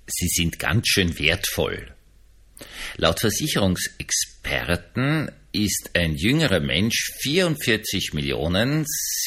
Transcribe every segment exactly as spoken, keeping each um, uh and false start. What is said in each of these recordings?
sie sind ganz schön wertvoll. Laut Versicherungsexperten ist ein jüngerer Mensch vierundvierzig Millionen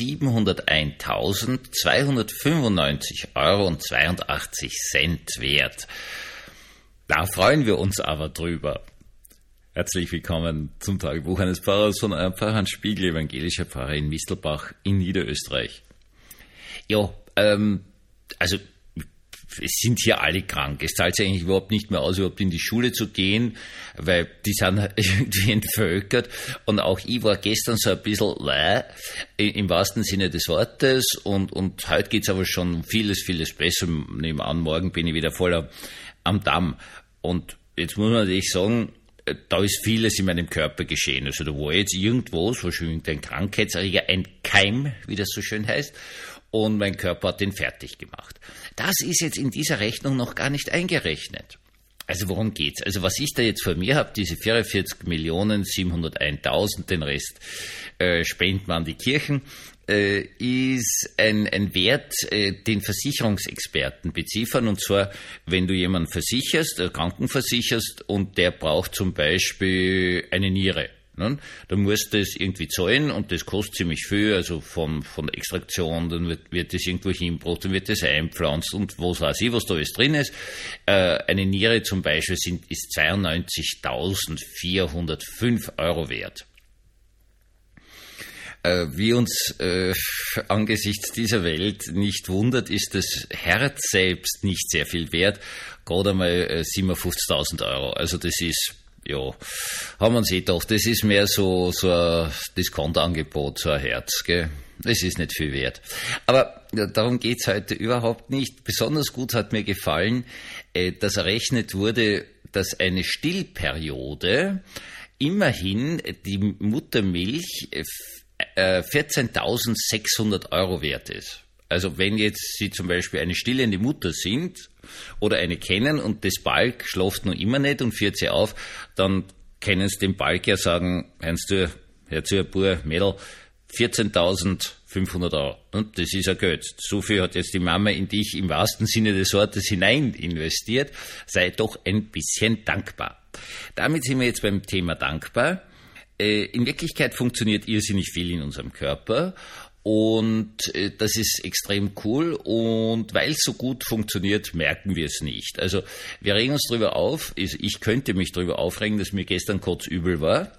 siebenhunderteintausendzweihundertfünfundneunzig Euro und zweiundachtzig Cent wert. Da freuen wir uns aber drüber. Herzlich willkommen zum Tagebuch eines Pfarrers von eurem Pfarrer Hans Spiegel, evangelischer Pfarrer in Mistelbach in Niederösterreich. Ja, ähm, also es sind hier alle krank. Es zahlt sich eigentlich überhaupt nicht mehr aus, überhaupt in die Schule zu gehen, weil die sind irgendwie entvölkert. Und auch ich war gestern so ein bisschen äh, im wahrsten Sinne des Wortes. Und, und heute geht's aber schon vieles, vieles besser. Nebenan, morgen bin ich wieder voll am Damm. Und jetzt muss man natürlich sagen, da ist vieles in meinem Körper geschehen. Also da war jetzt irgendwo, so schön ein Krankheitserreger, ein Keim, wie das so schön heißt. Und mein Körper hat den fertig gemacht. Das ist jetzt in dieser Rechnung noch gar nicht eingerechnet. Also worum geht's? Also was ich da jetzt vor mir habe, diese vierundvierzig Millionen siebenhunderteintausend, den Rest äh, spendet man an die Kirchen, äh, ist ein, ein Wert, äh, den Versicherungsexperten beziffern. Und zwar, wenn du jemanden versicherst, äh, krankenversicherst und der braucht zum Beispiel eine Niere. Dann musst du das irgendwie zahlen und das kostet ziemlich viel, also von, von der Extraktion, dann wird, wird das irgendwo hingebracht, dann wird das einpflanzt und was weiß ich, was da alles drin ist. Äh, eine Niere zum Beispiel sind, ist zweiundneunzigtausendvierhundertfünf Euro wert. Äh, wie uns äh, angesichts dieser Welt nicht wundert, ist das Herz selbst nicht sehr viel wert, gerade einmal äh, siebenundfünfzigtausend Euro. Also das ist, ja, haben wir uns eh gedacht, das ist mehr so, so ein Diskontangebot, so ein Herz, gell? Das ist nicht viel wert. Aber ja, darum geht's heute überhaupt nicht. Besonders gut hat mir gefallen, äh, dass errechnet wurde, dass eine Stillperiode immerhin die Muttermilch äh, vierzehntausendsechshundert Euro wert ist. Also wenn jetzt Sie zum Beispiel eine stillende Mutter sind oder eine kennen und das Balk schläft noch immer nicht und führt sie auf, dann können Sie dem Balk ja sagen, hörst du, hör zu, Bub, Mädel, vierzehntausendfünfhundert Euro. Und das ist ja Geld. So viel hat jetzt die Mama in dich im wahrsten Sinne des Wortes hinein investiert. Sei doch ein bisschen dankbar. Damit sind wir jetzt beim Thema dankbar. In Wirklichkeit funktioniert irrsinnig viel in unserem Körper. Und das ist extrem cool und weil es so gut funktioniert, merken wir es nicht. Also wir regen uns drüber auf, ich könnte mich drüber aufregen, dass mir gestern kotzübel war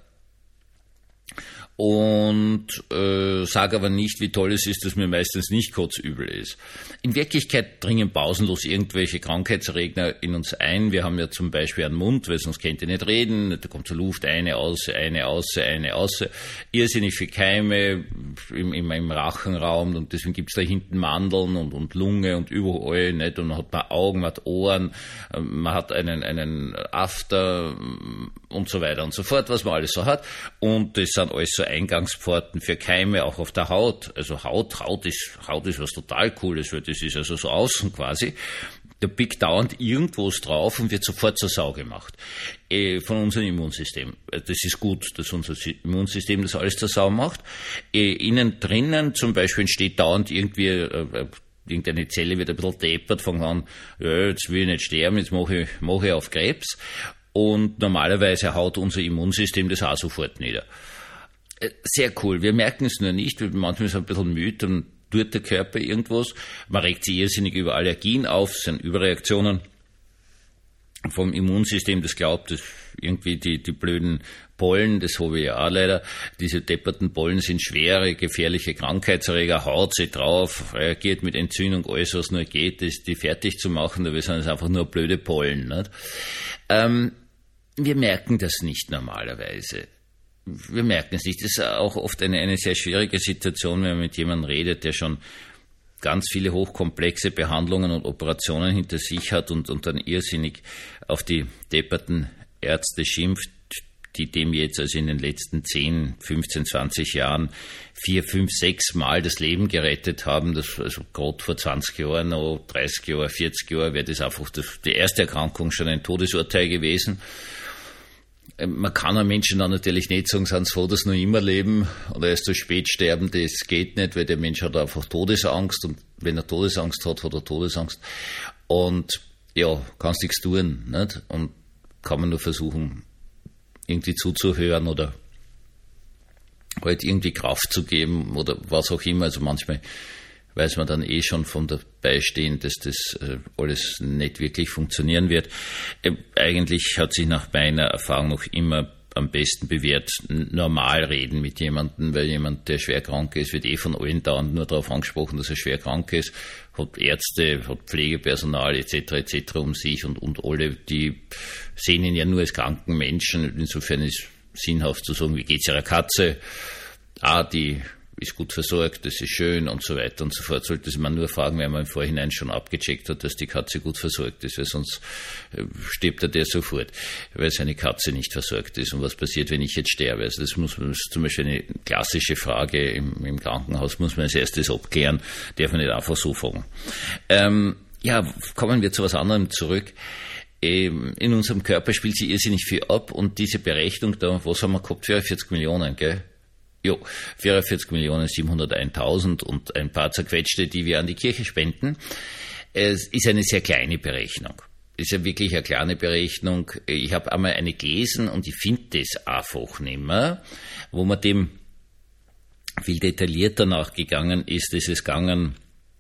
und äh, sage aber nicht, wie toll es ist, dass mir meistens nicht kotzübel ist. In Wirklichkeit dringen pausenlos irgendwelche Krankheitserreger in uns ein. Wir haben ja zum Beispiel einen Mund, weil sonst könnt ihr nicht reden. Da kommt so Luft, eine aus, eine aus, eine aus. Irrsinnig viele Keime im, im, im Rachenraum und deswegen gibt's da hinten Mandeln und, und Lunge und überall. Nicht? Und man hat paar Augen, man hat Ohren, man hat einen, einen After und so weiter und so fort, was man alles so hat. Und das sind alles so Eingangspforten für Keime, auch auf der Haut. Also Haut, Haut ist, Haut ist was total Cooles, weil das ist also so außen quasi. Da biegt dauernd irgendwas drauf und wird sofort zur Sau gemacht. Äh, von unserem Immunsystem. Das ist gut, dass unser Immunsystem das alles zur Sau macht. Äh, innen drinnen zum Beispiel entsteht dauernd irgendwie, äh, irgendeine Zelle wird ein bisschen deppert, fangen an, ja, jetzt will ich nicht sterben, jetzt mache ich, mache ich auf Krebs. Und normalerweise haut unser Immunsystem das auch sofort nieder. Sehr cool. Wir merken es nur nicht. Manchmal ist es ein bisschen müde und tut der Körper irgendwas. Man regt sich irrsinnig über Allergien auf. Es sind Überreaktionen vom Immunsystem, das glaubt, dass irgendwie die, die blöden Pollen, das habe ich ja auch leider, diese depperten Pollen sind schwere, gefährliche Krankheitserreger, haut sie drauf, reagiert mit Entzündung, alles was nur geht, das, die fertig zu machen, dabei sind es einfach nur blöde Pollen. Nicht? Ähm, wir merken das nicht normalerweise. Wir merken es nicht. Das ist auch oft eine, eine sehr schwierige Situation, wenn man mit jemandem redet, der schon ganz viele hochkomplexe Behandlungen und Operationen hinter sich hat und, und dann irrsinnig auf die depperten Ärzte schimpft, die dem jetzt also in den letzten zehn, fünfzehn, zwanzig Jahren vier, fünf, sechs Mal das Leben gerettet haben. Das, also gerade vor zwanzig Jahren, noch dreißig Jahre, vierzig Jahre wäre das einfach das, die erste Erkrankung schon ein Todesurteil gewesen. Man kann einem Menschen dann natürlich nicht sagen, sind froh, dass sie noch immer leben oder erst so spät sterben, das geht nicht, weil der Mensch hat einfach Todesangst und wenn er Todesangst hat, hat er Todesangst. Und ja, kannst nichts tun, nicht? Und kann man nur versuchen, irgendwie zuzuhören oder halt irgendwie Kraft zu geben oder was auch immer. Also manchmal weiß man dann eh schon von dabei stehen, dass das äh, alles nicht wirklich funktionieren wird. Äh, eigentlich hat sich nach meiner Erfahrung noch immer am besten bewährt, normal reden mit jemandem, weil jemand, der schwer krank ist, wird eh von allen dauernd nur darauf angesprochen, dass er schwer krank ist, hat Ärzte, hat Pflegepersonal et cetera et cetera um sich und, und alle, die sehen ihn ja nur als kranken Menschen. Insofern ist sinnhaft zu sagen, wie geht's Ihrer Katze? Ah, die ist gut versorgt, das ist schön und so weiter und so fort. Sollte man nur fragen, wenn man im Vorhinein schon abgecheckt hat, dass die Katze gut versorgt ist, weil sonst stirbt er der sofort, weil seine Katze nicht versorgt ist. Und was passiert, wenn ich jetzt sterbe? Also das muss man, das ist zum Beispiel eine klassische Frage im, im Krankenhaus, muss man als erstes abklären, darf man nicht einfach so fragen. Ähm, ja, kommen wir zu was anderem zurück. In unserem Körper spielt sich irrsinnig viel ab und diese Berechnung da, was haben wir gehabt? vierundvierzig Millionen, gell? Jo, vierundvierzig Millionen siebenhunderteintausend und ein paar zerquetschte, die wir an die Kirche spenden. Es ist eine sehr kleine Berechnung. Es ist ja wirklich eine kleine Berechnung. Ich habe einmal eine gelesen und ich finde das einfach nicht mehr, wo man dem viel detaillierter nachgegangen ist. Es ist gegangen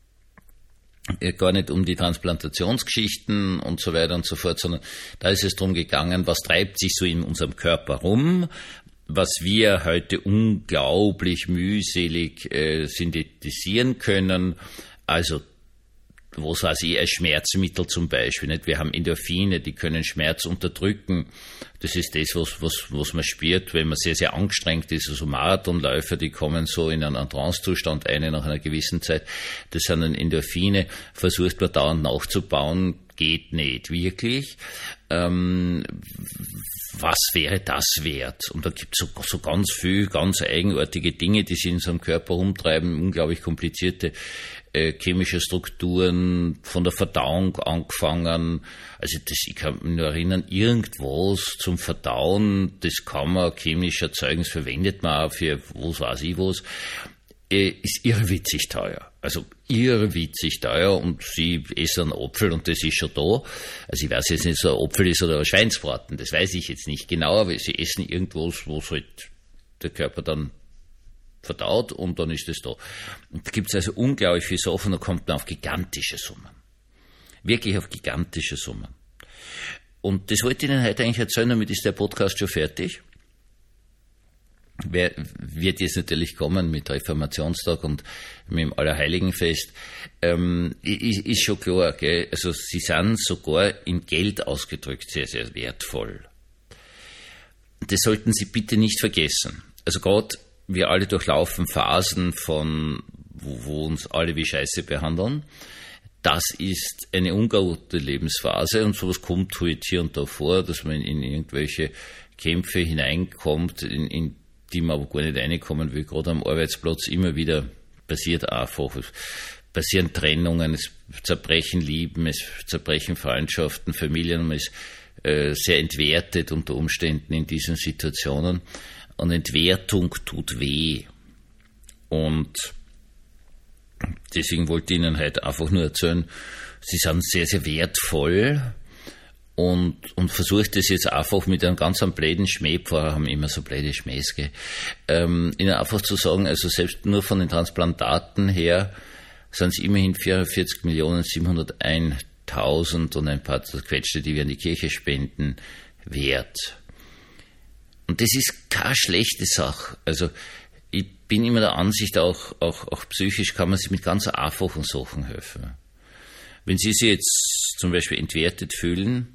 gar nicht um die Transplantationsgeschichten und so weiter und so fort, sondern da ist es darum gegangen, was treibt sich so in unserem Körper rum, was wir heute unglaublich mühselig äh, synthetisieren können, also was weiß ich, als Schmerzmittel zum Beispiel, nicht? Wir haben Endorphine, die können Schmerz unterdrücken. Das ist das, was, was, was man spürt, wenn man sehr, sehr angestrengt ist. Also Marathonläufer, die kommen so in einen Trance-Zustand ein nach einer gewissen Zeit. Das sind dann Endorphine, versucht man dauernd nachzubauen, geht nicht wirklich. Ähm, was wäre das wert? Und da gibt es so, so ganz viel, ganz eigenartige Dinge, die sich in so einem Körper rumtreiben, unglaublich komplizierte äh, chemische Strukturen, von der Verdauung angefangen. Also das, ich kann mich nur erinnern, irgendwas zum Verdauen, das kann man chemisch erzeugen, das verwendet man auch für was weiß ich was, äh, ist irrwitzig teuer. Also irrwitzig teuer und sie essen einen Apfel und das ist schon da. Also ich weiß jetzt nicht, so ein Apfel ist oder ein Schweinsbraten, das weiß ich jetzt nicht genau, aber sie essen irgendwas, was halt der Körper dann verdaut und dann ist das da. Und da gibt es also unglaublich viel Sachen, da kommt man auf gigantische Summen. Wirklich auf gigantische Summen. Und das wollte ich Ihnen heute eigentlich erzählen, damit ist der Podcast schon fertig. Wer wird jetzt natürlich kommen mit Reformationstag und mit dem Allerheiligenfest, ähm, ist, ist schon klar, gell? Also sie sind sogar in Geld ausgedrückt sehr, sehr wertvoll. Das sollten Sie bitte nicht vergessen. Also gerade wir alle durchlaufen Phasen von, wo, wo uns alle wie Scheiße behandeln. Das ist eine ungute Lebensphase und sowas kommt halt hier und da vor, dass man in irgendwelche Kämpfe hineinkommt, in, in die man aber gar nicht reinkommen will, gerade am Arbeitsplatz immer wieder passiert einfach. Es passieren Trennungen, es zerbrechen Lieben, es zerbrechen Freundschaften, Familien, man ist äh, sehr entwertet unter Umständen in diesen Situationen und Entwertung tut weh. Und deswegen wollte ich Ihnen heute einfach nur erzählen, Sie sind sehr, sehr wertvoll. Und, und versucht das jetzt einfach mit einem ganz bläden Schmäh, Pfarrer haben immer so bläde Schmähs, gell, ähm, ihnen einfach zu sagen, also selbst nur von den Transplantaten her sind es immerhin vierundvierzig Millionen siebenhunderteintausend und ein paar zerquetschte, die wir an die Kirche spenden, wert. Und das ist keine schlechte Sache. Also ich bin immer der Ansicht, auch, auch, auch psychisch kann man sich mit ganz einfachen Sachen helfen. Wenn Sie sich jetzt zum Beispiel entwertet fühlen,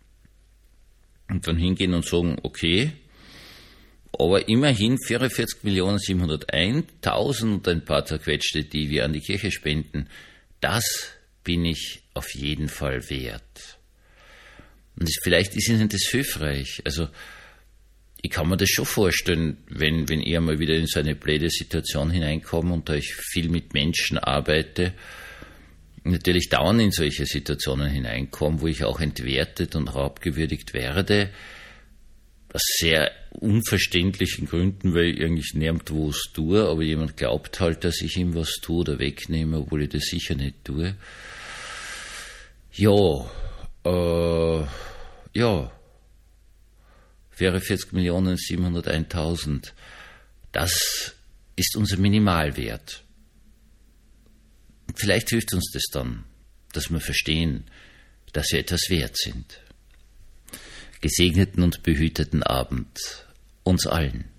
und dann hingehen und sagen, okay, aber immerhin vierundvierzig Millionen siebenhunderteintausend und ein paar zerquetschte, die wir an die Kirche spenden, das bin ich auf jeden Fall wert. Und das, vielleicht ist Ihnen das hilfreich. Also ich kann mir das schon vorstellen, wenn, wenn ich einmal wieder in so eine blöde Situation hineinkomme und da ich viel mit Menschen arbeite, natürlich dauernd in solche Situationen hineinkommen, wo ich auch entwertet und abgewürdigt werde, aus sehr unverständlichen Gründen, weil ich eigentlich nirgendwo was tue, aber jemand glaubt halt, dass ich ihm was tue oder wegnehme, obwohl ich das sicher nicht tue. Ja, Äh, ja, wäre vierzig Millionen siebenhunderteintausend. Das ist unser Minimalwert. Vielleicht hilft uns das dann, dass wir verstehen, dass wir etwas wert sind. Gesegneten und behüteten Abend uns allen.